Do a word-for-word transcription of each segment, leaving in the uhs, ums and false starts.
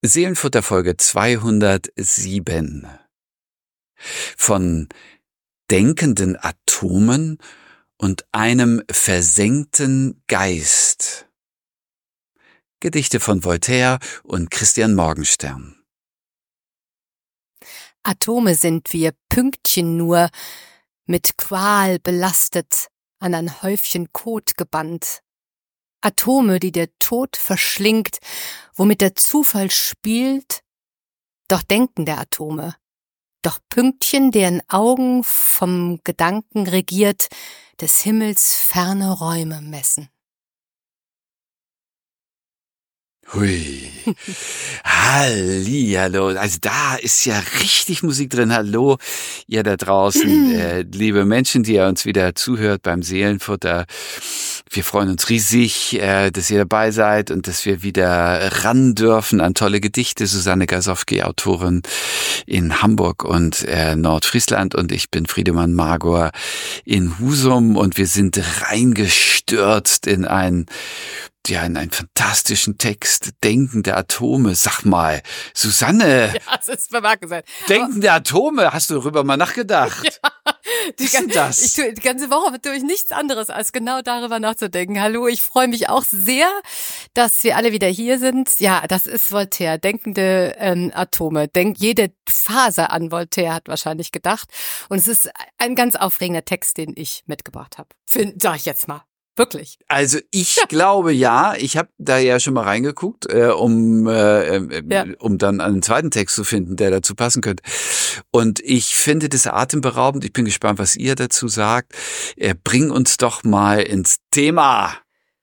Seelenfutter Folge zweihundertsieben. Von denkenden Atomen und einem versenkten Geist. Gedichte von Voltaire und Christian Morgenstern. Atome sind wir, Pünktchen nur, mit Qual belastet, an ein Häufchen Kot gebannt. Atome, die der Tod verschlingt, womit der Zufall spielt, doch Denken der Atome, doch Pünktchen, deren Augen vom Gedanken regiert, des Himmels ferne Räume messen. Hui. Hallihallo. Also da ist ja richtig Musik drin. Hallo, ihr da draußen, äh, liebe Menschen, die ihr uns wieder zuhört beim Seelenfutter. Wir freuen uns riesig, äh, dass ihr dabei seid und dass wir wieder ran dürfen an tolle Gedichte. Susanne Gasowski, Autorin in Hamburg und äh, Nordfriesland, und ich bin Friedemann Magor in Husum, und wir sind reingestürzt in ein Ja, in einen fantastischen Text, Denkende Atome. Sag mal, Susanne. Ja, das ist bemerkenswert. Denkende Atome, hast du darüber mal nachgedacht? Ja, die, Was ist denn das? Ich tue, die ganze Woche tue ich nichts anderes, als genau darüber nachzudenken. Hallo, ich freue mich auch sehr, dass wir alle wieder hier sind. Ja, das ist Voltaire, denkende ähm, Atome. Denk, jede Faser an Voltaire hat wahrscheinlich gedacht. Und es ist ein ganz aufregender Text, den ich mitgebracht habe. Sag ich jetzt mal. Wirklich? Also ich glaube ja, ich habe da ja schon mal reingeguckt, äh, um äh, äh, Ja. um dann einen zweiten Text zu finden, der dazu passen könnte. Und ich finde das atemberaubend. Ich bin gespannt, was ihr dazu sagt. Äh, bring uns doch mal ins Thema.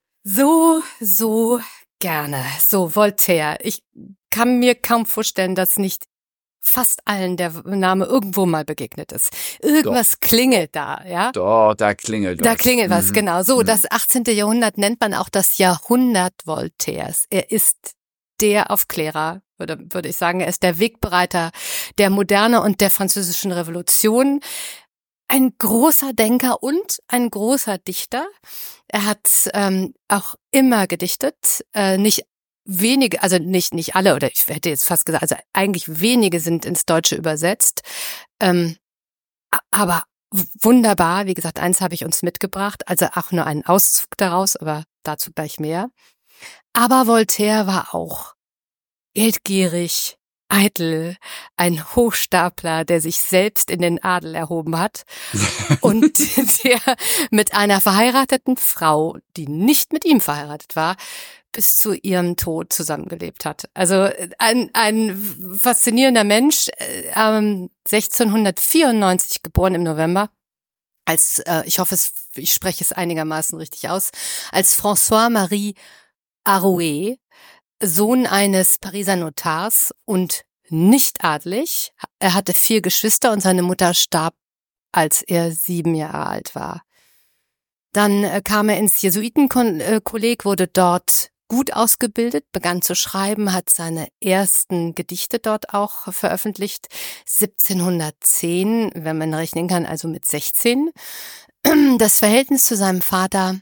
So, so gerne. So, Voltaire. Ich kann mir kaum vorstellen, dass nicht fast allen der Name irgendwo mal begegnet ist. Irgendwas Doch. klingelt da, ja? Doch, da klingelt was. Da klingelt was, mhm. genau. So, mhm. das achtzehnte. Jahrhundert nennt man auch das Jahrhundert Voltaires. Er ist der Aufklärer, würde, würde ich sagen. Er ist der Wegbereiter der Moderne und der französischen Revolution. Ein großer Denker und ein großer Dichter. Er hat ähm, auch immer gedichtet, äh, nicht wenige, also nicht nicht alle, oder ich hätte jetzt fast gesagt, also eigentlich wenige sind ins Deutsche übersetzt, ähm, aber wunderbar. Wie gesagt, eins habe ich uns mitgebracht, also auch nur einen Auszug daraus, aber dazu gleich mehr. Aber Voltaire war auch geldgierig, eitel, ein Hochstapler, der sich selbst in den Adel erhoben hat und der mit einer verheirateten Frau, die nicht mit ihm verheiratet war, bis zu ihrem Tod zusammengelebt hat. Also ein, ein faszinierender Mensch, ähm, sechzehnhundertvierundneunzig geboren im November, als, äh, ich hoffe, es, ich spreche es einigermaßen richtig aus, als François-Marie Arouet, Sohn eines Pariser Notars und nicht adelig. Er hatte vier Geschwister und seine Mutter starb, als er sieben Jahre alt war. Dann äh, kam er ins Jesuitenkolleg, wurde dort gut ausgebildet, begann zu schreiben, hat seine ersten Gedichte dort auch veröffentlicht. siebzehnhundertzehn, wenn man rechnen kann, also mit sechzehn. Das Verhältnis zu seinem Vater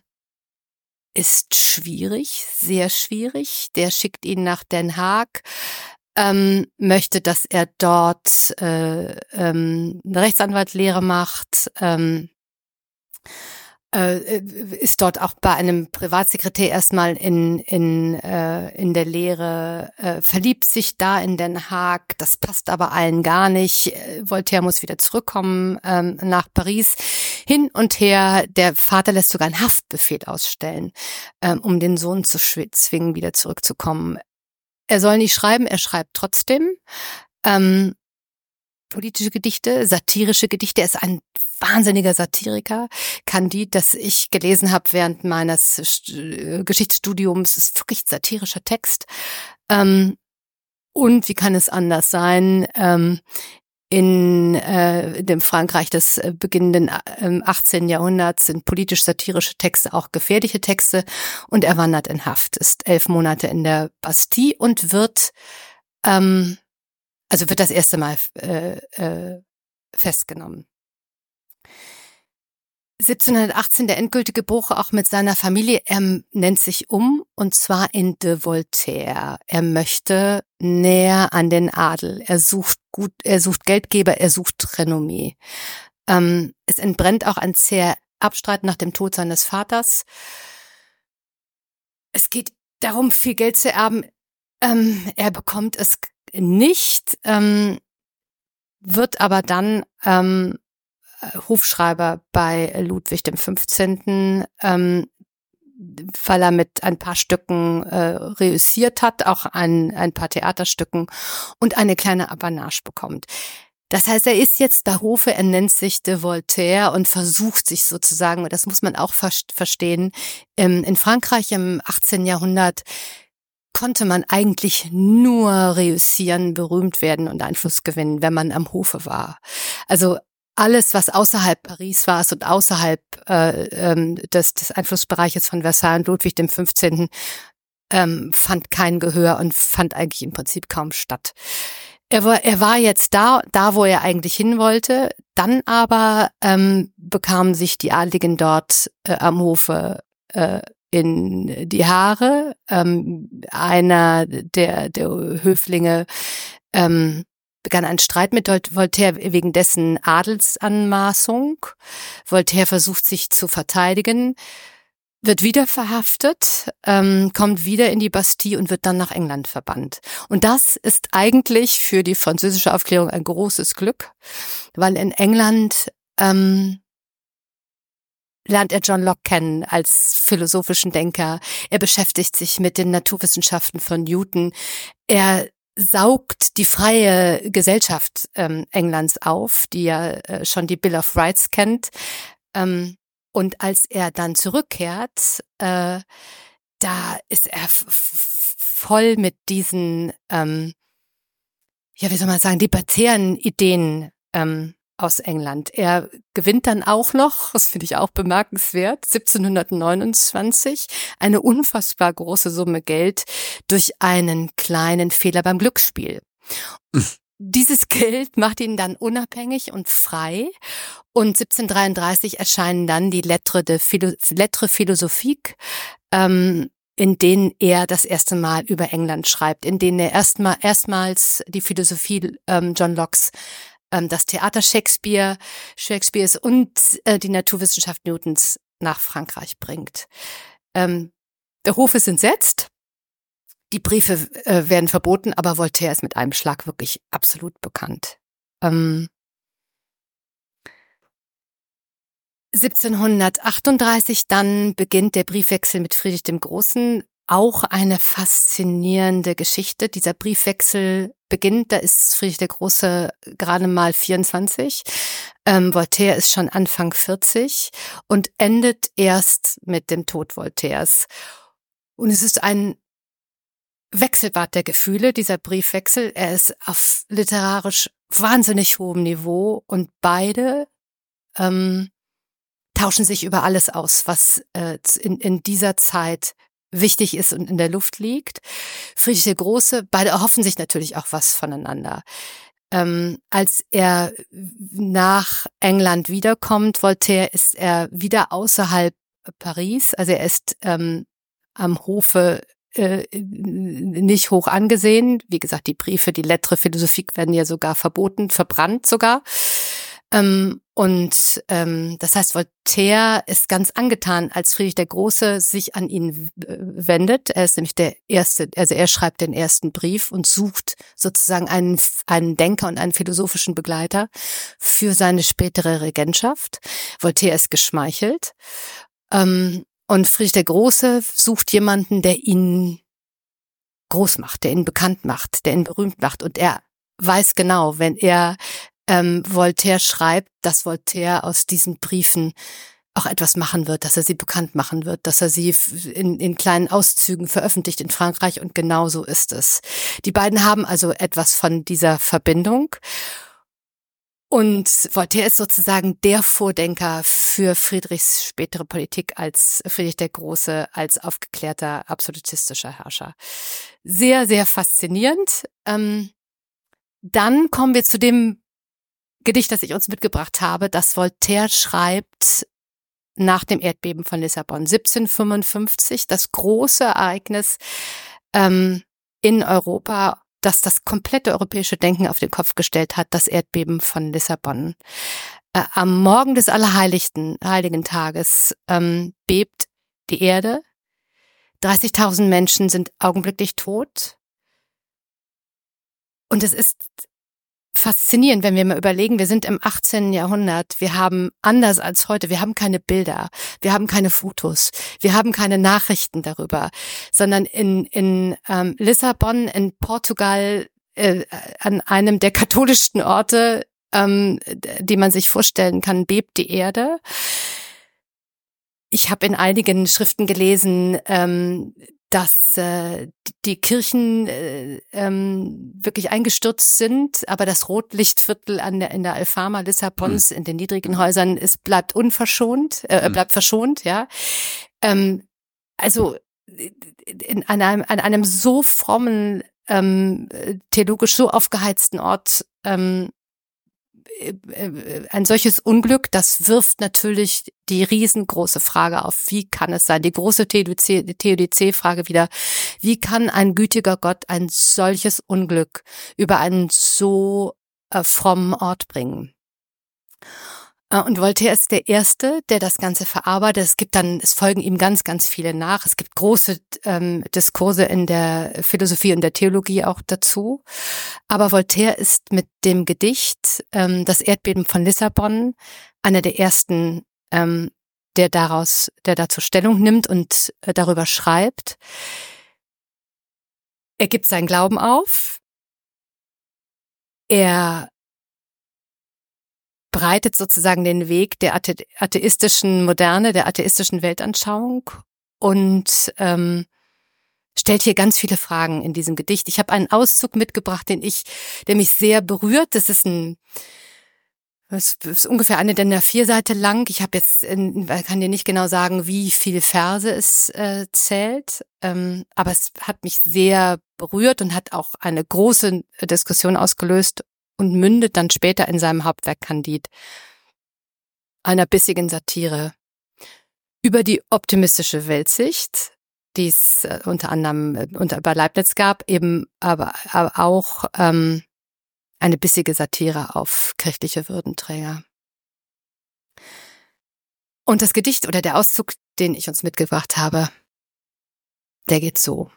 ist schwierig, sehr schwierig. Der schickt ihn nach Den Haag, ähm, möchte, dass er dort äh, ähm, eine Rechtsanwaltslehre macht, ähm, äh, ist dort auch bei einem Privatsekretär erstmal in in äh, in der Lehre, äh, verliebt sich da in Den Haag. Das passt aber allen gar nicht. Voltaire muss wieder zurückkommen ähm, nach Paris. Hin und her. Der Vater lässt sogar einen Haftbefehl ausstellen, ähm, um den Sohn zu zwingen, wieder zurückzukommen. Er soll nicht schreiben, er schreibt trotzdem. Ähm, politische Gedichte, satirische Gedichte. Er ist ein wahnsinniger Satiriker. Candide, das ich gelesen habe während meines St- Geschichtsstudiums, ist wirklich satirischer Text. Ähm, und wie kann es anders sein? Ähm, in äh, dem Frankreich des äh, beginnenden äh, achtzehnten. Jahrhunderts sind politisch-satirische Texte auch gefährliche Texte, und er wandert in Haft, ist elf Monate in der Bastille und wird ähm, also wird das erste Mal äh, äh, festgenommen. siebzehnhundertachtzehn der endgültige Bruch auch mit seiner Familie. Er nennt sich um, und zwar in de Voltaire. Er möchte näher an den Adel. Er sucht gut, er sucht Geldgeber, er sucht Renommee. Ähm, es entbrennt auch ein zäher Abstreit nach dem Tod seines Vaters. Es geht darum, viel Geld zu erben. Ähm, er bekommt es nicht, ähm, wird aber dann ähm, Hofschreiber bei Ludwig dem fünfzehnten, Ähm, weil er mit ein paar Stücken äh, reüssiert hat, auch ein, ein paar Theaterstücken, und eine kleine Apanage bekommt. Das heißt, er ist jetzt der Hofe, er nennt sich de Voltaire und versucht sich sozusagen, das muss man auch verstehen, in Frankreich im achtzehnten Jahrhundert konnte man eigentlich nur reüssieren, berühmt werden und Einfluss gewinnen, wenn man am Hofe war. Also alles, was außerhalb Paris war und außerhalb äh, ähm, des, des Einflussbereiches von Versailles und Ludwig dem fünfzehnten Ähm, fand kein Gehör und fand eigentlich im Prinzip kaum statt. Er war, er war jetzt da, da wo er eigentlich hin wollte. Dann aber ähm, bekamen sich die Adligen dort äh, am Hofe äh, in die Haare. Ähm, einer der, der Höflinge ähm, begann einen Streit mit Voltaire wegen dessen Adelsanmaßung. Voltaire versucht sich zu verteidigen, wird wieder verhaftet, ähm, kommt wieder in die Bastille und wird dann nach England verbannt. Und das ist eigentlich für die französische Aufklärung ein großes Glück, weil in England ähm, lernt er John Locke kennen als philosophischen Denker. Er beschäftigt sich mit den Naturwissenschaften von Newton. Er saugt die freie Gesellschaft ähm, Englands auf, die ja äh, schon die Bill of Rights kennt. Ähm, Und als er dann zurückkehrt, äh, da ist er f- f- voll mit diesen, ähm, ja, wie soll man sagen, libertären Ideen ähm, aus England. Er gewinnt dann auch noch, das finde ich auch bemerkenswert, siebzehnhundertneunundzwanzig eine unfassbar große Summe Geld durch einen kleinen Fehler beim Glücksspiel. Dieses Geld macht ihn dann unabhängig und frei, und siebzehnhundertdreiunddreißig erscheinen dann die Lettres de Philo- Lettres philosophiques, ähm, in denen er das erste Mal über England schreibt, in denen er erstmal erstmals die Philosophie ähm, John Lockes, ähm, das Theater Shakespeare, Shakespeares und äh, die Naturwissenschaft Newtons nach Frankreich bringt. Ähm, der Hof ist entsetzt. Die Briefe äh, werden verboten, aber Voltaire ist mit einem Schlag wirklich absolut bekannt. Ähm, siebzehnhundertachtunddreißig dann beginnt der Briefwechsel mit Friedrich dem Großen. Auch eine faszinierende Geschichte. Dieser Briefwechsel beginnt, da ist Friedrich der Große gerade mal vierundzwanzig. Ähm, Voltaire ist schon Anfang vierzig und endet erst mit dem Tod Voltaires. Und es ist ein Wechselbad der Gefühle, dieser Briefwechsel. Er ist auf literarisch wahnsinnig hohem Niveau und beide ähm, tauschen sich über alles aus, was äh, in, in dieser Zeit wichtig ist und in der Luft liegt. Friedrich der Große, beide erhoffen sich natürlich auch was voneinander. Ähm, als er nach England wiederkommt, Voltaire, ist er wieder außerhalb Paris, also er ist ähm, am Hofe äh, nicht hoch angesehen. Wie gesagt, die Briefe, die Lettres philosophiques werden ja sogar verboten, verbrannt sogar. Ähm, und ähm, das heißt, Voltaire ist ganz angetan, als Friedrich der Große sich an ihn w- wendet. Er ist nämlich der erste, also er schreibt den ersten Brief und sucht sozusagen einen, einen Denker und einen philosophischen Begleiter für seine spätere Regentschaft. Voltaire ist geschmeichelt. Ähm, und Friedrich der Große sucht jemanden, der ihn groß macht, der ihn bekannt macht, der ihn berühmt macht. Und er weiß genau, wenn er ähm, Voltaire schreibt, dass Voltaire aus diesen Briefen auch etwas machen wird, dass er sie bekannt machen wird, dass er sie in, in kleinen Auszügen veröffentlicht in Frankreich, und genau so ist es. Die beiden haben also etwas von dieser Verbindung. Und Voltaire ist sozusagen der Vordenker für Friedrichs spätere Politik als Friedrich der Große, als aufgeklärter, absolutistischer Herrscher. Sehr, sehr faszinierend. Ähm, dann kommen wir zu dem Gedicht, das ich uns mitgebracht habe, das Voltaire schreibt nach dem Erdbeben von Lissabon. siebzehnhundertfünfundfünfzig, das große Ereignis ähm, in Europa, das das komplette europäische Denken auf den Kopf gestellt hat, das Erdbeben von Lissabon. Äh, am Morgen des Allerheiligsten, Heiligen Tages ähm, bebt die Erde. dreißigtausend Menschen sind augenblicklich tot. Und es ist faszinierend, wenn wir mal überlegen, wir sind im achtzehnten Jahrhundert, wir haben anders als heute, wir haben keine Bilder, wir haben keine Fotos, wir haben keine Nachrichten darüber, sondern in, in ähm, Lissabon, in Portugal, äh, an einem der katholischsten Orte, ähm, die man sich vorstellen kann, bebt die Erde. Ich habe in einigen Schriften gelesen, ähm, dass äh, die Kirchen äh, ähm, wirklich eingestürzt sind, aber das Rotlichtviertel an der in der Alfama Lissabons, mhm. in den niedrigen Häusern, es bleibt unverschont, äh, mhm. bleibt verschont, ja. Ähm, also in einem an einem so frommen, ähm, theologisch so aufgeheizten Ort ähm, ein solches Unglück, das wirft natürlich die riesengroße Frage auf, wie kann es sein? Die große Theodizee-Frage wieder, wie kann ein gütiger Gott ein solches Unglück über einen so äh, frommen Ort bringen? Und Voltaire ist der Erste, der das Ganze verarbeitet. Es gibt dann, es folgen ihm ganz, ganz viele nach. Es gibt große ähm, Diskurse in der Philosophie und der Theologie auch dazu. Aber Voltaire ist mit dem Gedicht ähm, Das Erdbeben von Lissabon einer der ersten, ähm, der daraus, der dazu Stellung nimmt und äh, darüber schreibt. Er gibt seinen Glauben auf. Er breitet sozusagen den Weg der athe- atheistischen Moderne, der atheistischen Weltanschauung und ähm, stellt hier ganz viele Fragen in diesem Gedicht. Ich habe einen Auszug mitgebracht, den ich, der mich sehr berührt. Das ist ein, das ist ungefähr eine D I N A vier Seite lang. Ich habe jetzt, in, kann dir nicht genau sagen, wie viele Verse es äh, zählt, ähm, aber es hat mich sehr berührt und hat auch eine große Diskussion ausgelöst und mündet dann später in seinem Hauptwerk Candide, einer bissigen Satire über die optimistische Weltsicht, die es äh, unter anderem äh, unter bei Leibniz gab, eben aber, aber auch ähm, eine bissige Satire auf kirchliche Würdenträger. Und das Gedicht oder der Auszug, den ich uns mitgebracht habe, der geht so.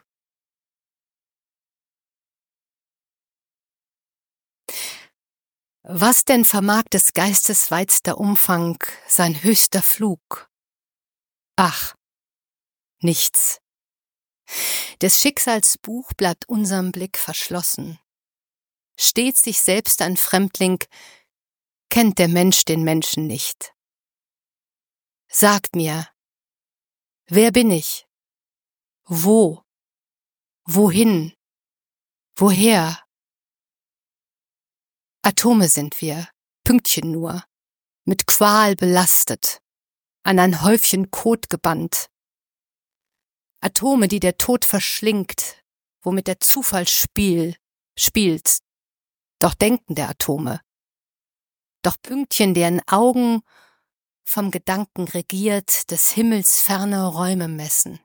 Was denn vermag des Geistes weitster Umfang, sein höchster Flug? Ach, nichts. Des Schicksals Buch bleibt unserem Blick verschlossen. Steht sich selbst ein Fremdling, kennt der Mensch den Menschen nicht. Sagt mir, wer bin ich? Wo? Wohin? Woher? Atome sind wir, Pünktchen nur, mit Qual belastet, an ein Häufchen Kot gebannt. Atome, die der Tod verschlingt, womit der Zufall spiel, spielt, doch Denken der Atome. Doch Pünktchen, deren Augen vom Gedanken regiert, des Himmels ferne Räume messen.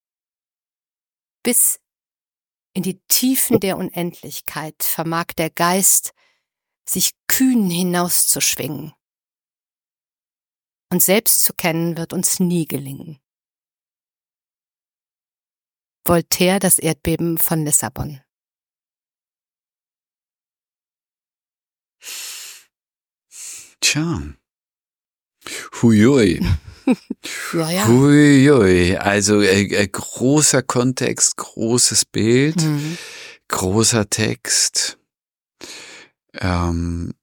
Bis in die Tiefen der Unendlichkeit vermag der Geist, sich kühn hinauszuschwingen. Und selbst zu kennen wird uns nie gelingen. Voltaire, Das Erdbeben von Lissabon. Tja. Huiui. Ja, ja. Huiui. Also äh, äh, großer Kontext, großes Bild, Mhm. großer Text. Ähm,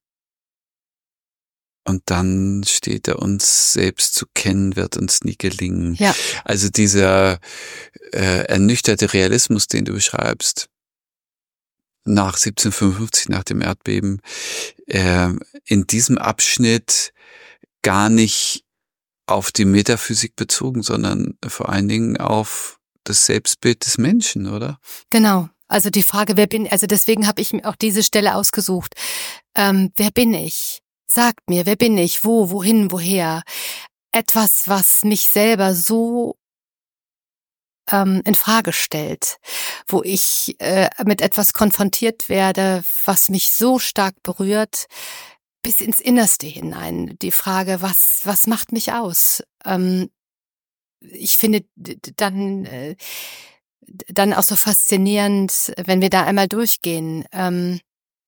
und dann steht da, uns selbst zu kennen, wird uns nie gelingen. Ja. Also dieser äh, ernüchterte Realismus, den du beschreibst, nach siebzehnhundertfünfundfünfzig, nach dem Erdbeben, äh, in diesem Abschnitt gar nicht auf die Metaphysik bezogen, sondern vor allen Dingen auf das Selbstbild des Menschen, oder? Genau. Also die Frage, wer bin, also deswegen habe ich mir auch diese Stelle ausgesucht. Ähm, wer bin ich? Sagt mir, wer bin ich? Wo, wohin, woher? etwas, was mich selber so ähm, in Frage stellt, wo ich äh, mit etwas konfrontiert werde, was mich so stark berührt, bis ins Innerste hinein. Die Frage, was was macht mich aus? Ähm, ich finde d- d- dann äh, dann auch so faszinierend, wenn wir da einmal durchgehen. Ähm,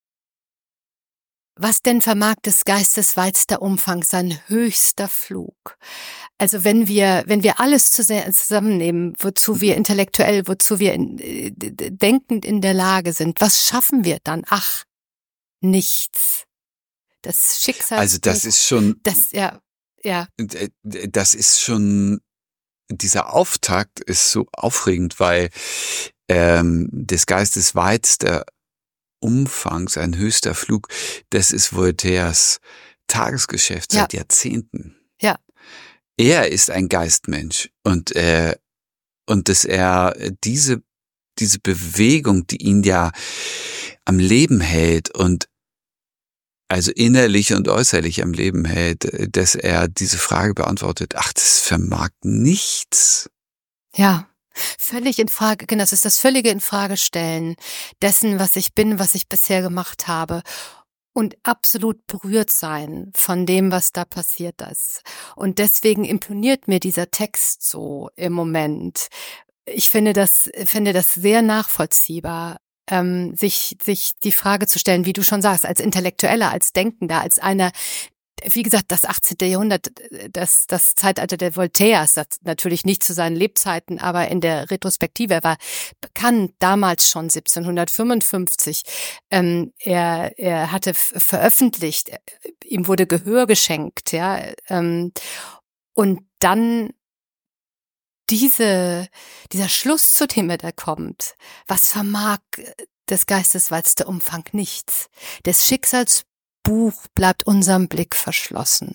Was denn vermag des Geistes weitster Umfang, sein höchster Flug? Also wenn wir, wenn wir alles zusammennehmen, wozu wir intellektuell, wozu wir in, äh, denkend in der Lage sind, was schaffen wir dann? Ach, nichts. Das Schicksal. Also das ist schon, das, ja, ja. das ist schon, dieser Auftakt ist so aufregend, weil ähm, des Geistes weitster Umfang, sein höchster Flug, das ist Voltaires Tagesgeschäft seit Ja. Jahrzehnten. Ja. Er ist ein Geistmensch und äh, und dass er diese diese Bewegung, die ihn ja am Leben hält und also innerlich und äußerlich am Leben hält, dass er diese Frage beantwortet. Ach, das vermag nichts. Ja. Völlig in Frage, genau, das ist das völlige Infragestellen dessen, was ich bin, was ich bisher gemacht habe und absolut berührt sein von dem, was da passiert ist. Und deswegen imponiert mir dieser Text so im Moment. Ich finde das, finde das sehr nachvollziehbar, ähm, sich, sich die Frage zu stellen, wie du schon sagst, als Intellektueller, als Denkender, als einer, wie gesagt, das achtzehnte. Jahrhundert, das, das Zeitalter der Voltaires, das natürlich nicht zu seinen Lebzeiten, aber in der Retrospektive, er war bekannt, damals schon siebzehnhundertfünfundfünfzig. Ähm, er, er hatte f- veröffentlicht, ihm wurde Gehör geschenkt, ja, ähm, und dann diese, dieser Schluss, zu dem er da kommt, was vermag des Geistes weitster Umfang nichts, des Schicksals Buch bleibt unserem Blick verschlossen.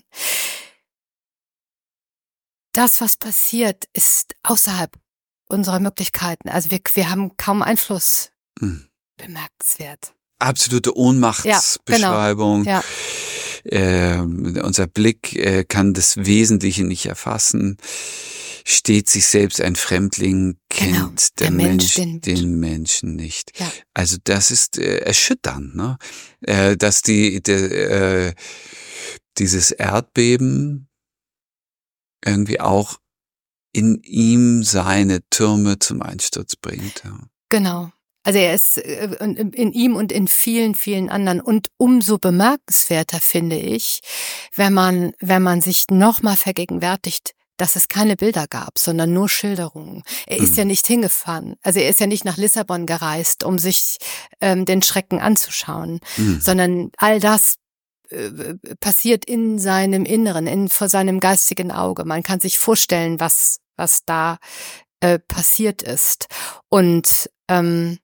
Das, was passiert, ist außerhalb unserer Möglichkeiten. Also wir, wir haben kaum Einfluss. Hm. Bemerkenswert. Absolute Ohnmachtsbeschreibung. Ja, genau. Ja. Äh, unser Blick äh, kann das Wesentliche nicht erfassen. Steht sich selbst ein Fremdling, kennt Genau, der, der Mensch, Mensch den, den Menschen nicht. Ja. Also das ist äh, erschütternd, ne? Äh, dass die, der, äh, dieses Erdbeben irgendwie auch in ihm seine Türme zum Einsturz bringt. Ja. Genau. Also er ist äh, in, in ihm und in vielen, vielen anderen. Und umso bemerkenswerter finde ich, wenn man, wenn man sich nochmal vergegenwärtigt, dass es keine Bilder gab, sondern nur Schilderungen. Er ist Mhm. ja nicht hingefahren. Also er ist ja nicht nach Lissabon gereist, um sich ähm, den Schrecken anzuschauen, Mhm. sondern all das äh, passiert in seinem Inneren, in vor seinem geistigen Auge. Man kann sich vorstellen, was was da äh, passiert ist. Und ähm,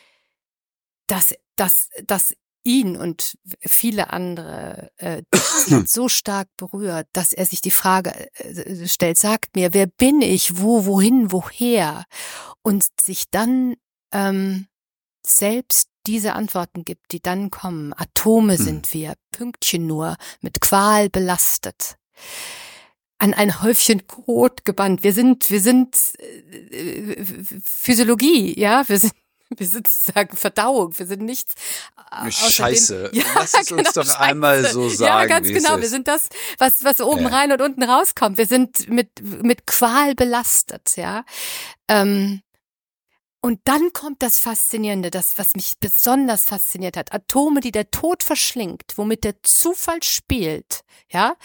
dass dass dass ihn und viele andere äh, so stark berührt, dass er sich die Frage äh, stellt, sagt mir, wer bin ich, wo, wohin, woher? Und sich dann ähm, selbst diese Antworten gibt, die dann kommen. Atome Hm. sind wir, Pünktchen nur, mit Qual belastet. An ein Häufchen Kot gebannt. Wir sind, wir sind äh, Physiologie, ja, wir sind Wir sind sozusagen Verdauung, wir sind nichts. Scheiße. Ja, Lass es genau, uns doch Scheiße. einmal so sagen. Ja, ganz wie genau. Es Wir ist. sind das, was, was oben Ja. rein und unten rauskommt. Wir sind mit, mit Qual belastet, ja. Ähm, und dann kommt das Faszinierende, das, was mich besonders fasziniert hat. Atome, die der Tod verschlingt, womit der Zufall spielt, ja.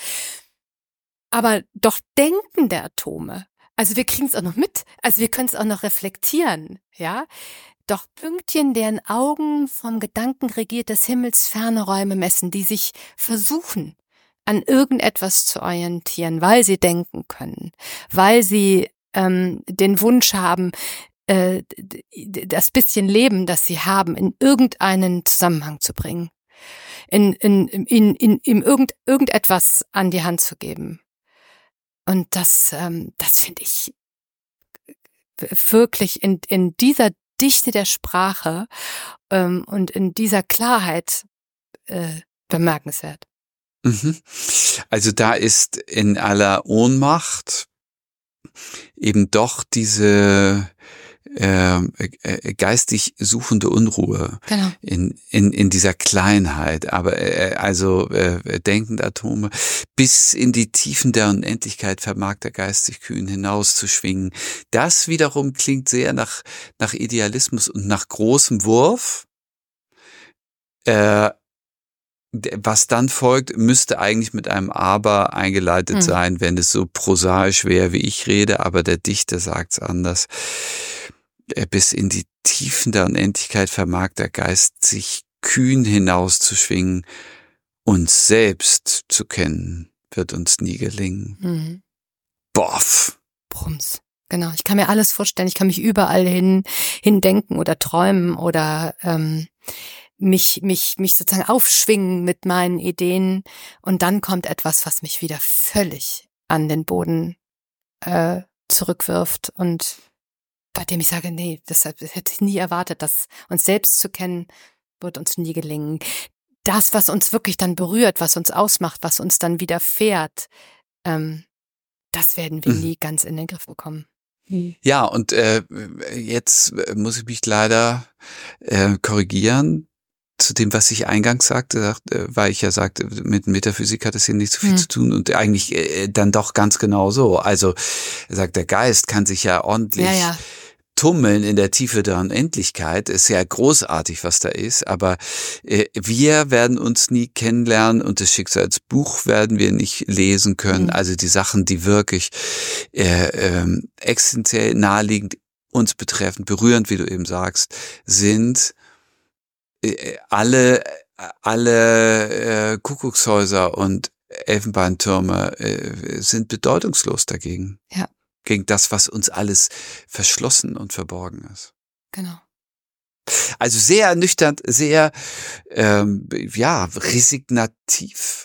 Aber doch denkende Atome. Also wir kriegen es auch noch mit. Also wir können es auch noch reflektieren, ja. Doch Pünktchen, deren Augen vom Gedanken regiert des Himmels ferne Räume messen, die sich versuchen, an irgendetwas zu orientieren, weil sie denken können, weil sie ähm, den Wunsch haben, äh, das bisschen Leben, das sie haben, in irgendeinen Zusammenhang zu bringen, in, in, in, in, in irgend, irgendetwas an die Hand zu geben. Und das, ähm, das finde ich wirklich in, in dieser Dichte der Sprache ähm, und in dieser Klarheit äh, bemerkenswert. Mhm. Also da ist in aller Ohnmacht eben doch diese äh, äh, geistig suchende Unruhe Genau. in in in dieser Kleinheit, aber äh, also äh, denkende Atome bis in die Tiefen der Unendlichkeit vermag der Geist sich kühn hinauszuschwingen. Das wiederum klingt sehr nach nach Idealismus und nach großem Wurf. Äh, Was dann folgt, müsste eigentlich mit einem Aber eingeleitet Hm. sein, wenn es so prosaisch wäre, wie ich rede, aber der Dichter sagt's anders. Bis in die Tiefen der Unendlichkeit vermag der Geist sich kühn hinauszuschwingen. Uns selbst zu kennen, wird uns nie gelingen. Mhm. Boff. Brums. Genau, ich kann mir alles vorstellen, ich kann mich überall hin hindenken oder träumen oder ähm, mich mich mich sozusagen aufschwingen mit meinen Ideen und dann kommt etwas, was mich wieder völlig an den Boden äh, zurückwirft und bei dem ich sage, nee, deshalb hätte ich nie erwartet, dass uns selbst zu kennen, wird uns nie gelingen. Das, was uns wirklich dann berührt, was uns ausmacht, was uns dann widerfährt, ähm, das werden wir Mhm. nie ganz in den Griff bekommen. Ja, und äh, jetzt muss ich mich leider äh, korrigieren. Zu dem, was ich eingangs sagte, weil ich ja sagte, mit Metaphysik hat es hier nicht so viel Hm. zu tun und eigentlich äh, dann doch ganz genau so. Also er sagt, der Geist kann sich ja ordentlich Ja, ja. tummeln in der Tiefe der Unendlichkeit. Ist ja großartig, was da ist, aber äh, wir werden uns nie kennenlernen und das Schicksalsbuch werden wir nicht lesen können. Mhm. Also die Sachen, die wirklich äh, ähm, existenziell naheliegend uns betreffend, berührend, wie du eben sagst, sind äh, alle alle äh, Kuckuckshäuser und Elfenbeintürme äh, sind bedeutungslos dagegen. Ja. Gegen das, was uns alles verschlossen und verborgen ist. Genau. Also sehr ernüchternd, sehr, ähm, ja, resignativ.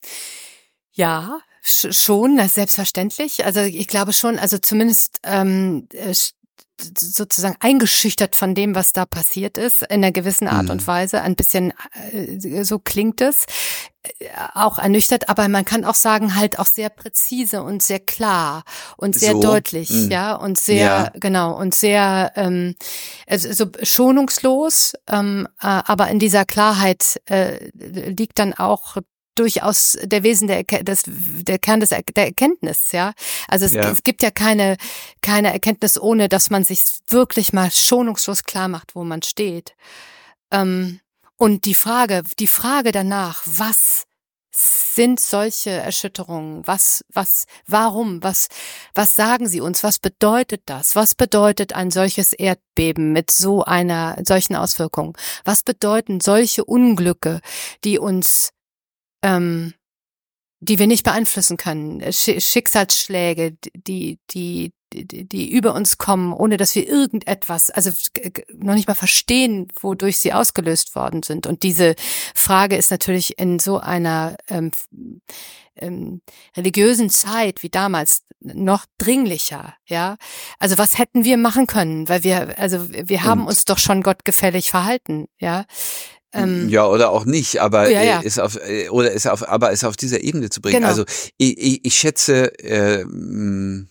Ja, sch- schon, das ist selbstverständlich. Also ich glaube schon, also zumindest ähm, äh, sch- sozusagen eingeschüchtert von dem, was da passiert ist, in einer gewissen Art Mhm. und Weise. Ein bisschen, äh, so klingt es, äh, auch ernüchtert, aber man kann auch sagen, halt auch sehr präzise und sehr klar und sehr So, deutlich, mhm. ja, und sehr, Ja. genau, und sehr, ähm, also so schonungslos, ähm, äh, aber in dieser Klarheit äh, liegt dann auch durchaus der Wesen der, Erke- des, der Kern des er der Erkenntnis, ja. Also es, Ja. es gibt ja keine keine Erkenntnis, ohne dass man sich wirklich mal schonungslos klar macht, wo man steht. Ähm, und die Frage, die Frage danach, was sind solche Erschütterungen? Was, was, warum? Was, was sagen sie uns? Was bedeutet das? Was bedeutet ein solches Erdbeben mit so einer, solchen Auswirkungen? Was bedeuten solche Unglücke, die uns ähm, die wir nicht beeinflussen können, Sch- Schicksalsschläge, die, die, die, die über uns kommen, ohne dass wir irgendetwas, also g- g- noch nicht mal verstehen, wodurch sie ausgelöst worden sind. Und diese Frage ist natürlich in so einer ähm, ähm, religiösen Zeit wie damals noch dringlicher, ja. Also was hätten wir machen können? Weil wir, also wir haben Und- uns doch schon gottgefällig verhalten, ja. Ähm, Ja, oder auch nicht, aber Ja, ja. äh, ist auf äh, oder ist auf aber ist auf dieser Ebene zu bringen. Genau. Also ich, ich, ich schätze, äh, mh,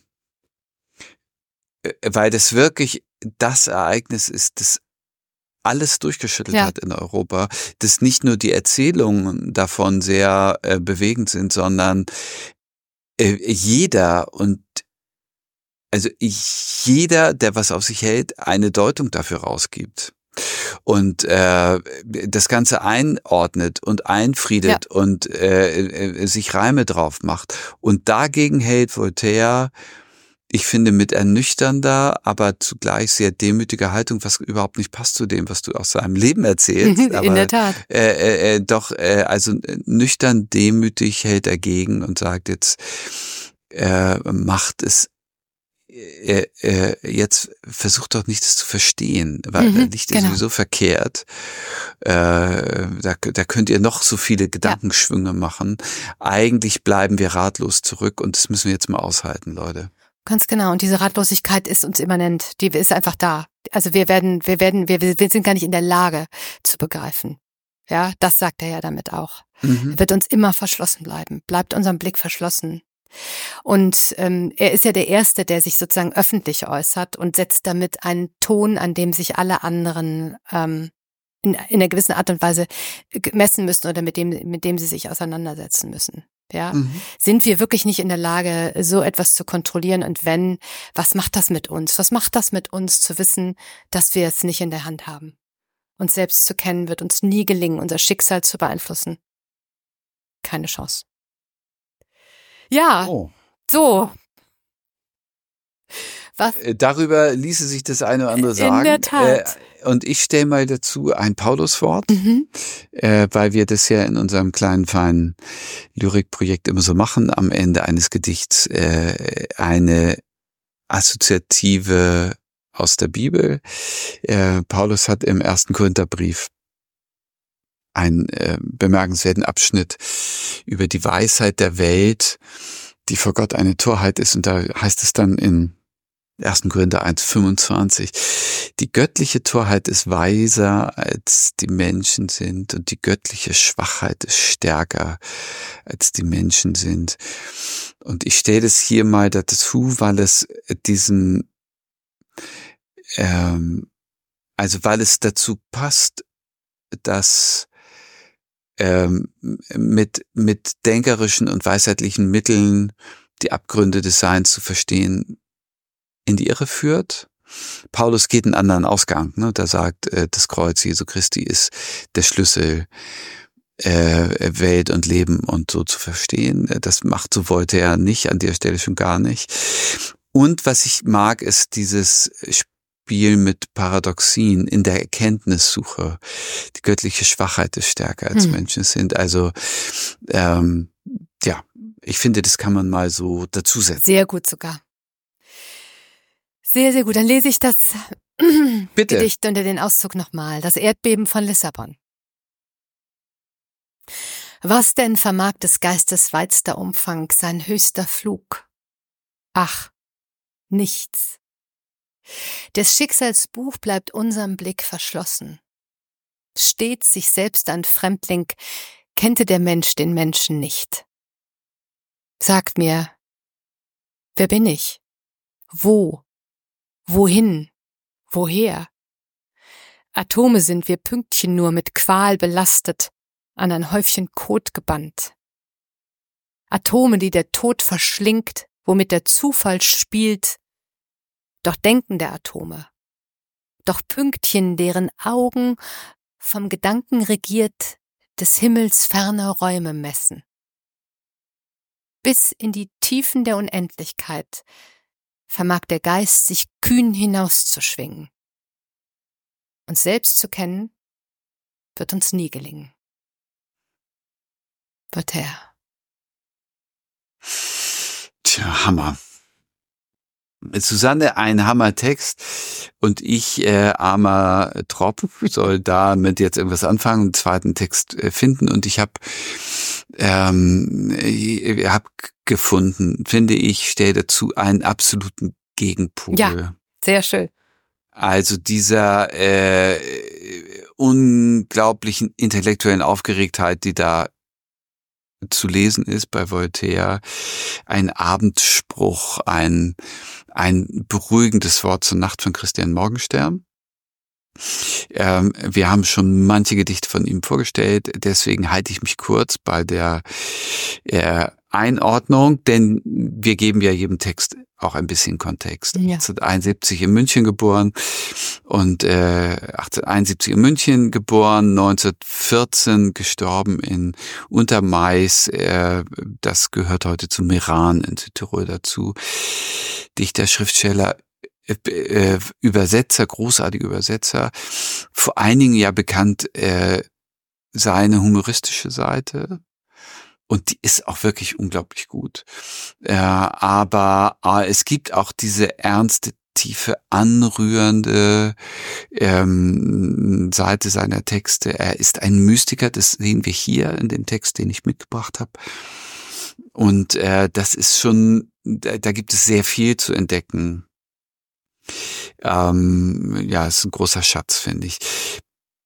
äh, weil das wirklich das Ereignis ist, das alles durchgeschüttelt Ja. hat in Europa, dass nicht nur die Erzählungen davon sehr äh, bewegend sind, sondern äh, jeder und also jeder, der was auf sich hält, eine Deutung dafür rausgibt. Und äh, das Ganze einordnet und einfriedet Ja. und äh, äh, sich Reime drauf macht. Und dagegen hält Voltaire, ich finde, mit ernüchternder, aber zugleich sehr demütiger Haltung, was überhaupt nicht passt zu dem, was du aus seinem Leben erzählst. in aber der Tat. äh, äh, äh, doch, äh, also nüchtern, demütig hält er gegen und sagt jetzt, äh, macht es äh, äh, jetzt versucht doch nicht, das zu verstehen, weil Mhm, da liegt ihr genau. sowieso verkehrt. Äh, da, da könnt ihr noch so viele Gedankenschwünge machen. Eigentlich bleiben wir ratlos zurück und das müssen wir jetzt mal aushalten, Leute. Ganz genau. Und diese Ratlosigkeit ist uns immanent. Die ist einfach da. Also wir werden, wir werden, wir, wir sind gar nicht in der Lage zu begreifen. Ja, das sagt er ja damit auch. Mhm. Er wird uns immer verschlossen bleiben, bleibt unserem Blick verschlossen. Und ähm, er ist ja der Erste, der sich sozusagen öffentlich äußert und setzt damit einen Ton, an dem sich alle anderen ähm, in, in einer gewissen Art und Weise messen müssen oder mit dem, mit dem sie sich auseinandersetzen müssen. Ja, Mhm. sind wir wirklich nicht in der Lage, so etwas zu kontrollieren? Und wenn, was macht das mit uns? Was macht das mit uns, zu wissen, dass wir es nicht in der Hand haben? Uns selbst zu kennen, wird uns nie gelingen, unser Schicksal zu beeinflussen. Keine Chance. Ja, Oh. so. Was? Äh, Darüber ließe sich das eine oder andere sagen. In der Tat. Äh, und ich stelle mal dazu ein Pauluswort, Mhm. äh, weil wir das ja in unserem kleinen, feinen Lyrikprojekt immer so machen, am Ende eines Gedichts äh, eine assoziative aus der Bibel. Äh, Paulus hat im ersten Korintherbrief einen äh, bemerkenswerten Abschnitt über die Weisheit der Welt, die vor Gott eine Torheit ist. Und da heißt es dann in ersten Korinther eins fünfundzwanzig, die göttliche Torheit ist weiser, als die Menschen sind, und die göttliche Schwachheit ist stärker, als die Menschen sind. Und ich stelle das hier mal dazu, weil es diesen, ähm, also weil es dazu passt, dass ähm, mit, mit denkerischen und weisheitlichen Mitteln die Abgründe des Seins zu verstehen, in die Irre führt. Paulus geht einen anderen Ausgang, ne? Da sagt, äh, das Kreuz Jesu Christi ist der Schlüssel, äh, Welt und Leben und so zu verstehen. Das macht so Voltaire nicht, an der Stelle schon gar nicht. Und was ich mag, ist dieses Spiel mit Paradoxien in der Erkenntnissuche. Die göttliche Schwachheit ist stärker, als Hm. Menschen sind. Also ähm, ja, ich finde, das kann man mal so dazusetzen. Sehr gut sogar. Sehr, sehr gut. Dann lese ich das Bitte. Gedicht unter den Auszug nochmal. Das Erdbeben von Lissabon. Was denn vermag des Geistes weitster Umfang, sein höchster Flug? Ach, nichts. Des Schicksals Buch bleibt unserem Blick verschlossen. Stets sich selbst ein Fremdling, kennte der Mensch den Menschen nicht. Sagt mir, wer bin ich? Wo? Wohin? Woher? Atome sind wir, Pünktchen nur, mit Qual belastet, an ein Häufchen Kot gebannt. Atome, die der Tod verschlingt, womit der Zufall spielt, doch Denken der Atome, doch Pünktchen, deren Augen vom Gedanken regiert, des Himmels ferne Räume messen. Bis in die Tiefen der Unendlichkeit vermag der Geist sich kühn hinauszuschwingen. Uns selbst zu kennen, wird uns nie gelingen. Voltaire. Tja, Hammer. Susanne, ein Hammertext, und ich, äh, armer Tropf, soll damit jetzt irgendwas anfangen, einen zweiten Text äh, finden, und ich habe ähm, ich hab gefunden, finde ich, stelle dazu einen absoluten Gegenpol. Ja, sehr schön. Also dieser äh, unglaublichen intellektuellen Aufgeregtheit, die da zu lesen ist bei Voltaire, ein Abendspruch, ein ein beruhigendes Wort zur Nacht von Christian Morgenstern. Ähm, wir haben schon manche Gedichte von ihm vorgestellt, deswegen halte ich mich kurz bei der äh, Einordnung, denn wir geben ja jedem Text auch ein bisschen Kontext. Ja. achtzehnhunderteinundsiebzig in München geboren und äh, achtzehnhunderteinundsiebzig in München geboren, neunzehnhundertvierzehn gestorben in Untermais, äh, das gehört heute zu Meran in Südtirol dazu. Dichter, Schriftsteller, äh, Übersetzer, großartige Übersetzer, vor allen Dingen ja bekannt äh, seine humoristische Seite. Und die ist auch wirklich unglaublich gut. Äh, aber äh, es gibt auch diese ernste, tiefe, anrührende ähm, Seite seiner Texte. Er ist ein Mystiker, das sehen wir hier in dem Text, den ich mitgebracht habe. Und äh, das ist schon, da, da gibt es sehr viel zu entdecken. Ähm, ja, ist ein großer Schatz, finde ich.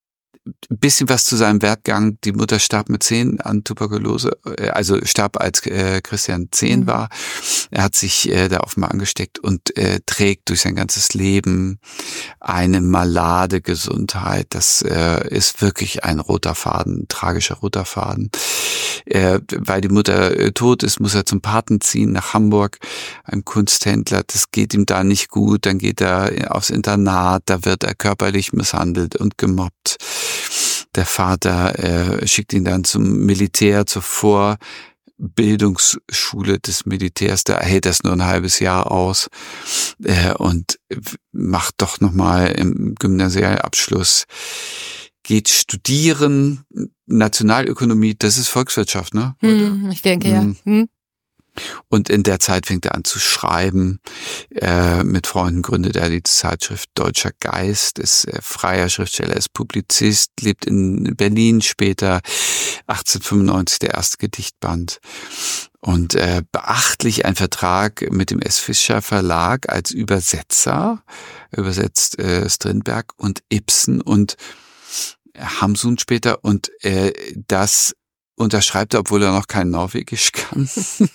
ein bisschen was zu seinem Wertgang. Die Mutter starb mit zehn an Tuberkulose, also starb als äh, Christian zehn mhm. war. Er hat sich äh, da offenbar angesteckt und äh, trägt durch sein ganzes Leben eine malade Gesundheit. Das äh, ist wirklich ein roter Faden, ein tragischer roter Faden. Äh, weil die Mutter äh, tot ist, muss er zum Paten ziehen nach Hamburg, einem Kunsthändler. Das geht ihm da nicht gut. Dann geht er aufs Internat, da wird er körperlich misshandelt und gemobbt. Der Vater äh, schickt ihn dann zum Militär, zur Vorbildungsschule des Militärs. Da hält das nur ein halbes Jahr aus äh, und macht doch nochmal im Gymnasialabschluss, geht studieren, Nationalökonomie, das ist Volkswirtschaft, ne? Hm, ich denke, ja. Hm. Und in der Zeit fängt er an zu schreiben. Äh, mit Freunden gründet er die Zeitschrift Deutscher Geist, ist äh, freier Schriftsteller, ist Publizist, lebt in Berlin, später achtzehnhundertfünfundneunzig der erste Gedichtband. Und äh, beachtlich ein Vertrag mit dem S. Fischer Verlag als Übersetzer, übersetzt äh, Strindberg und Ibsen und Hamsun später. Und äh, das unterschreibt er, obwohl er noch kein Norwegisch kann.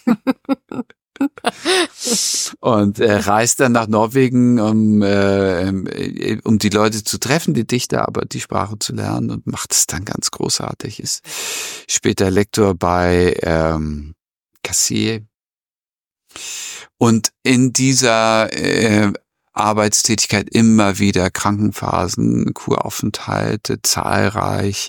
Und er reist dann nach Norwegen, um, äh, um die Leute zu treffen, die Dichter, aber die Sprache zu lernen und macht es dann ganz großartig. Ist später Lektor bei ähm, Cassier. Und in dieser äh, Arbeitstätigkeit immer wieder Krankenphasen, Kuraufenthalte, zahlreich.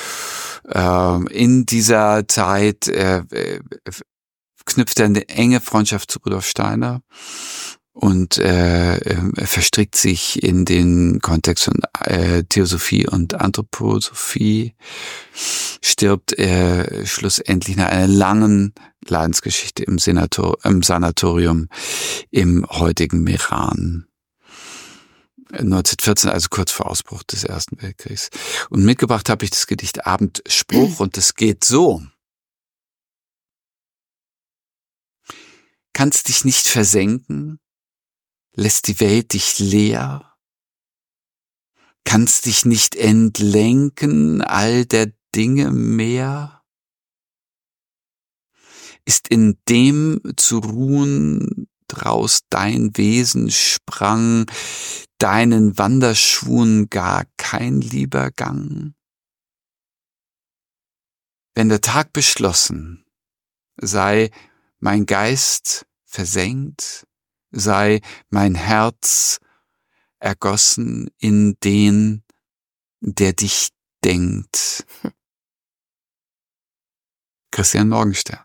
In dieser Zeit äh, knüpft er eine enge Freundschaft zu Rudolf Steiner und äh, verstrickt sich in den Kontext von äh, Theosophie und Anthroposophie, stirbt äh, schlussendlich nach einer langen Leidensgeschichte im, Senator, im Sanatorium im heutigen Meran. neunzehnhundertvierzehn, also kurz vor Ausbruch des Ersten Weltkriegs. Und mitgebracht habe ich das Gedicht Abendspruch und es geht so. Kannst dich nicht versenken, lässt die Welt dich leer, kannst dich nicht entlenken all der Dinge mehr, ist in dem zu ruhen, draus dein Wesen sprang, deinen Wanderschuhen gar kein lieber Gang. Wenn der Tag beschlossen, sei mein Geist versenkt, sei mein Herz ergossen in den, der dich denkt. Christian Morgenstern.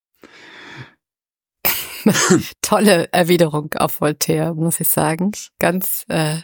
Tolle Erwiderung auf Voltaire, muss ich sagen. Ganz, äh,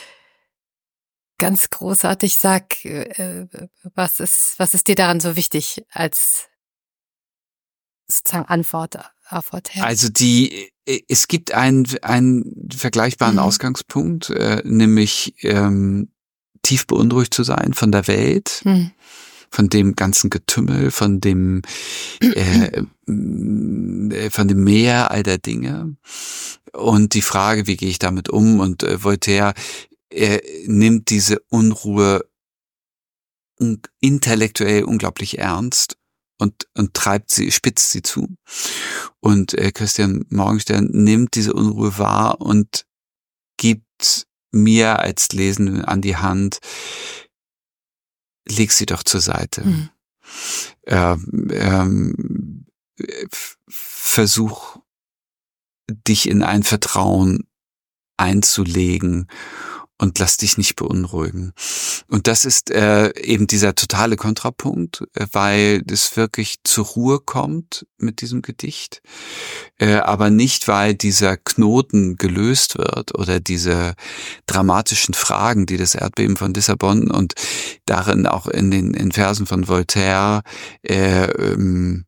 ganz großartig. Sag, äh, was ist, was ist dir daran so wichtig als sozusagen Antwort auf Voltaire? Also die, es gibt einen, einen vergleichbaren mhm. Ausgangspunkt, äh, nämlich ähm, tief beunruhigt zu sein von der Welt. Mhm. Von dem ganzen Getümmel, von dem äh, von dem Meer all der Dinge und die Frage, wie gehe ich damit um? Und äh, Voltaire er nimmt diese Unruhe un- intellektuell unglaublich ernst und und treibt sie, spitzt sie zu. Und äh, Christian Morgenstern nimmt diese Unruhe wahr und gibt mir als Lesenden an die Hand: Leg sie doch zur Seite. Mhm. Ähm, ähm, versuch, dich in ein Vertrauen einzulegen und lass dich nicht beunruhigen. Und das ist äh, eben dieser totale Kontrapunkt, äh, weil es wirklich zur Ruhe kommt mit diesem Gedicht, äh, aber nicht, weil dieser Knoten gelöst wird oder diese dramatischen Fragen, die das Erdbeben von Lissabon und darin auch in den in Versen von Voltaire äh, ähm,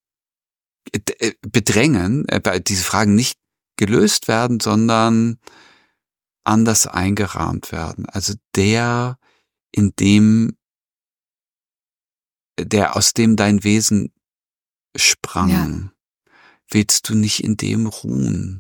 bedrängen, äh, diese Fragen nicht gelöst werden, sondern anders eingerahmt werden. Also der, in dem, der aus dem dein Wesen sprang, ja. Willst du nicht in dem ruhen?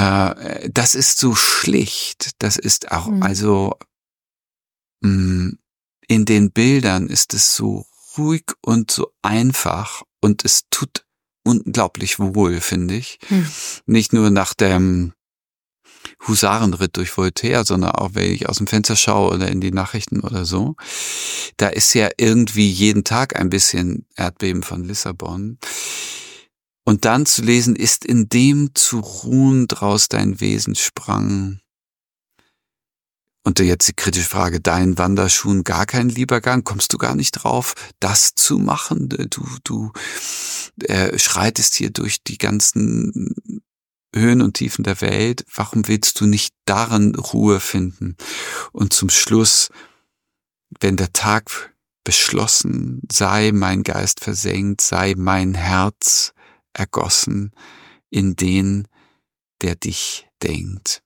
Äh, das ist so schlicht. Das ist auch, mhm. also, mh, in den Bildern ist es so ruhig und so einfach und es tut unglaublich wohl, finde ich. Hm. Nicht nur nach dem Husarenritt durch Voltaire, sondern auch, wenn ich aus dem Fenster schaue oder in die Nachrichten oder so. Da ist ja irgendwie jeden Tag ein bisschen Erdbeben von Lissabon. Und dann zu lesen, ist in dem zu ruhen draus dein Wesen sprang. Und jetzt die kritische Frage, dein Wanderschuhen gar kein Liebergang, kommst du gar nicht drauf, das zu machen? Du, du äh, schreitest hier durch die ganzen Höhen und Tiefen der Welt. Warum willst du nicht darin Ruhe finden? Und zum Schluss, wenn der Tag beschlossen, sei mein Geist versenkt, sei mein Herz ergossen in den, der dich denkt.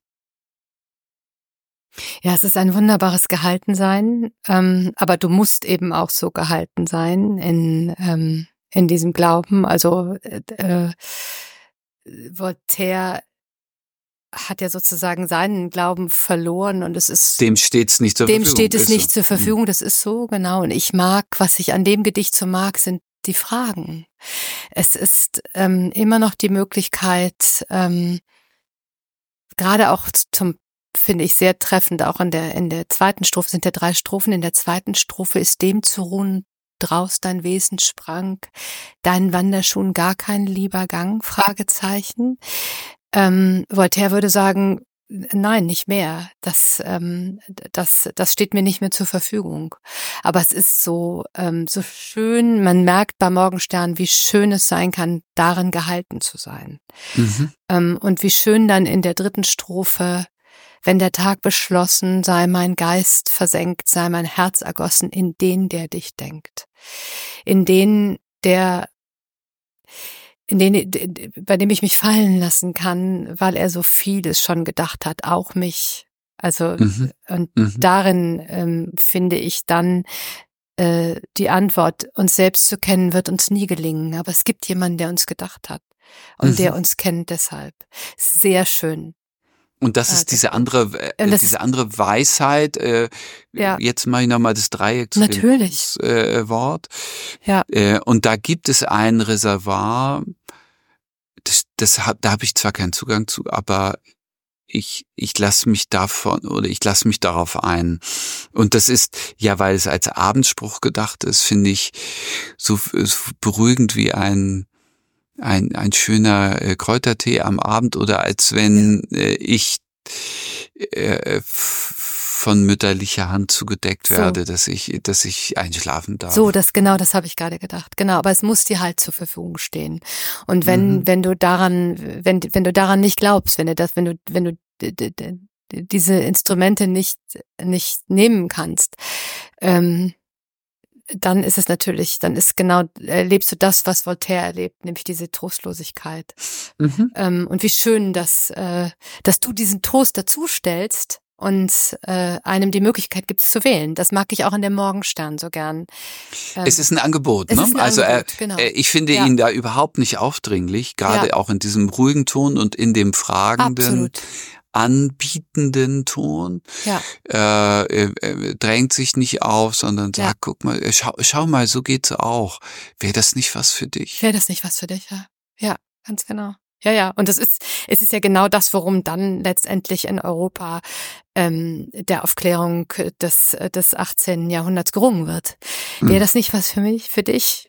Ja, es ist ein wunderbares Gehaltensein, ähm, aber du musst eben auch so gehalten sein in ähm, in diesem Glauben. Also äh, Voltaire hat ja sozusagen seinen Glauben verloren und es ist dem steht's nicht zur dem Verfügung. steht es nicht so. zur Verfügung. Das ist so genau. Und ich mag, was ich an dem Gedicht so mag, sind die Fragen. Es ist ähm, immer noch die Möglichkeit, ähm, gerade auch zum finde ich sehr treffend, auch in der in der zweiten Strophe sind ja drei Strophen. In der zweiten Strophe ist dem zu ruhen, draus dein Wesen sprang, dein Wanderschuhen gar kein lieber Gang, Fragezeichen. Ähm, Voltaire würde sagen, nein, nicht mehr. Das, ähm, das, das steht mir nicht mehr zur Verfügung. Aber es ist so, ähm, so schön, man merkt bei Morgenstern, wie schön es sein kann, darin gehalten zu sein. Mhm. Ähm, und wie schön dann in der dritten Strophe, wenn der Tag beschlossen, sei mein Geist versenkt, sei mein Herz ergossen in den, der dich denkt. In den, der, in den, bei dem ich mich fallen lassen kann, weil er so vieles schon gedacht hat, auch mich. Also, mhm. und mhm. darin ähm, finde ich dann äh, die Antwort, uns selbst zu kennen, wird uns nie gelingen. Aber es gibt jemanden, der uns gedacht hat und mhm. der uns kennt deshalb. Sehr schön. Und das ist diese andere, äh, diese andere Weisheit. Äh, ja. Jetzt mache ich nochmal das Dreieck zu Natürlich. dem äh, Wort. Ja. Äh, und da gibt es ein Reservoir. Das, das hab, da habe ich zwar keinen Zugang zu, aber ich ich lasse mich davon oder ich lasse mich darauf ein. Und das ist ja, weil es als Abendspruch gedacht ist, finde ich so, so beruhigend wie ein Ein, ein schöner äh, Kräutertee am Abend oder als wenn äh, ich äh, von mütterlicher Hand zugedeckt werde, so. dass ich, dass ich einschlafen darf. So, das genau, das habe ich gerade gedacht. Genau, aber es muss dir halt zur Verfügung stehen. Und wenn, mhm. wenn du daran, wenn, wenn du daran nicht glaubst, wenn du das, wenn du, wenn du d- d- d- diese Instrumente nicht, nicht nehmen kannst, ähm, dann ist es natürlich, dann ist genau, erlebst du das, was Voltaire erlebt, nämlich diese Trostlosigkeit. Mhm. Ähm, und wie schön, dass, äh, dass du diesen Trost dazustellst und äh, einem die Möglichkeit gibst zu wählen. Das mag ich auch in der Morgenstern so gern. Ähm, es ist ein Angebot, ne? Ein also Angebot, äh, genau. äh, ich finde ja. ihn da überhaupt nicht aufdringlich, gerade ja. auch in diesem ruhigen Ton und in dem fragenden, Absolut. anbietenden Ton, ja. äh, äh, drängt sich nicht auf, sondern sagt, ja. guck mal, schau, schau mal, so geht's auch. Wäre das nicht was für dich? Wäre das nicht was für dich, ja. Ja, ganz genau. Ja, ja, und das ist, es ist ja genau das, worum dann letztendlich in Europa ähm, der Aufklärung des, des achtzehnten Jahrhunderts gerungen wird. Hm. Wäre das nicht was für mich, für dich?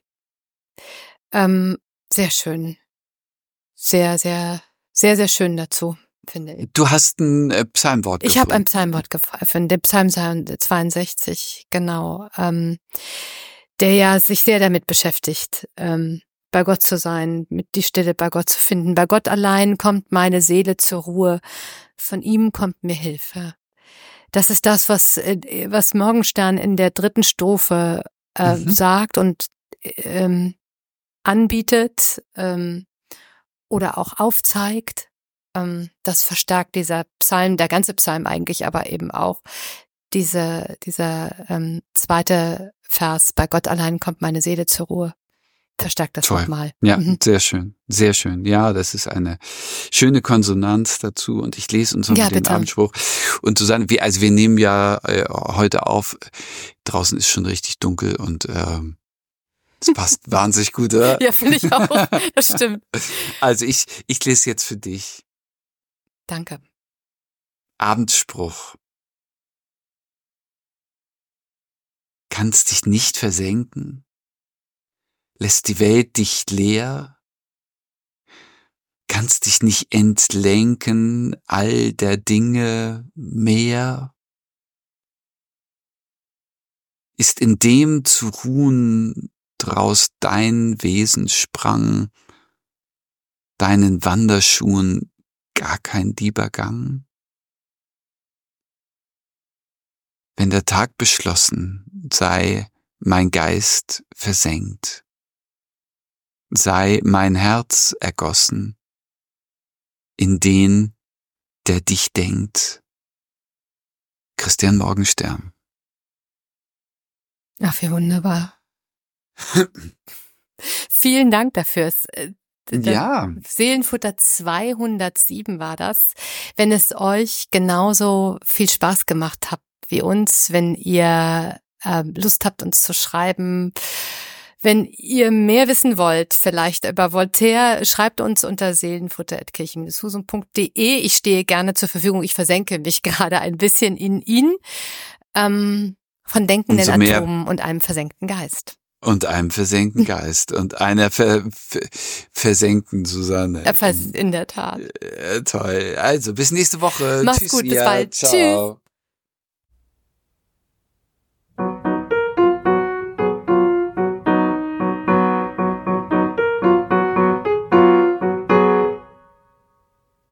Ähm, sehr schön. Sehr, sehr, sehr, sehr schön dazu. Finde ich. Du hast ein äh, Psalmwort gefunden. Ich habe ein Psalmwort gefunden, den Psalm zweiundsechzig, genau, ähm, der ja sich sehr damit beschäftigt, ähm, bei Gott zu sein, mit die Stille bei Gott zu finden. Bei Gott allein kommt meine Seele zur Ruhe, von ihm kommt mir Hilfe. Das ist das, was äh, was Morgenstern in der dritten Strophe äh, mhm. sagt und ähm, anbietet ähm, oder auch aufzeigt. Das verstärkt dieser Psalm, der ganze Psalm eigentlich, aber eben auch diese, dieser ähm, zweite Vers, bei Gott allein kommt meine Seele zur Ruhe, verstärkt das nochmal. Ja, mhm. sehr schön, sehr schön. Ja, das ist eine schöne Konsonanz dazu und ich lese uns noch ja, den bitte. Abendspruch. Und Susanne, wir, also wir nehmen ja äh, heute auf draußen ist schon richtig dunkel und ähm, es passt wahnsinnig gut, oder? Ja, finde ich auch. Das stimmt. Also ich, ich lese jetzt für dich. Danke. Abendspruch. Kannst dich nicht versenken? Lässt die Welt dich leer? Kannst dich nicht entlenken all der Dinge mehr? Ist in dem zu ruhen, draus dein Wesen sprang, deinen Wanderschuhen gar kein Liebergang? Wenn der Tag beschlossen, sei mein Geist versenkt, sei mein Herz ergossen in den, der dich denkt. Christian Morgenstern. Ach, wie wunderbar. Vielen Dank dafür. Es, äh, Ja. Seelenfutter zweihundertsieben war das. Wenn es euch genauso viel Spaß gemacht hat wie uns, wenn ihr äh, Lust habt, uns zu schreiben, wenn ihr mehr wissen wollt, vielleicht über Voltaire, schreibt uns unter seelenfutter at kirchen Bindestrich husum Punkt de. Ich stehe gerne zur Verfügung. Ich versenke mich gerade ein bisschen in ihn. Ähm, von denkenden Atomen und einem versenkten Geist. Und einem versenkten Geist und einer ver, ver, versenkten Susanne. In der Tat. Äh, toll. Also bis nächste Woche. Mach's Tschüss, gut, bis ja. bald. Ciao. Tschüss.